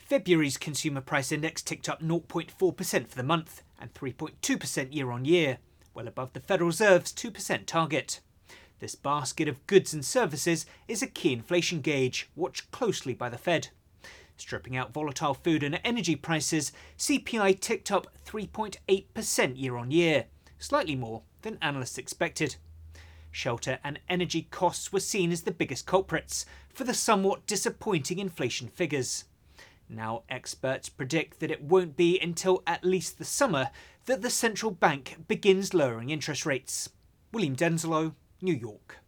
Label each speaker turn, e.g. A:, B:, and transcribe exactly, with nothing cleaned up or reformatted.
A: February's consumer price index ticked up zero point four percent for the month and three point two percent year on year, well above the Federal Reserve's two percent target. This basket of goods and services is a key inflation gauge, watched closely by the Fed. Stripping out volatile food and energy prices, C P I ticked up three point eight percent year on year, slightly more than analysts expected. Shelter and energy costs were seen as the biggest culprits for the somewhat disappointing inflation figures. Now experts predict that it won't be until at least the summer that the central bank begins lowering interest rates. William Denslow, New York.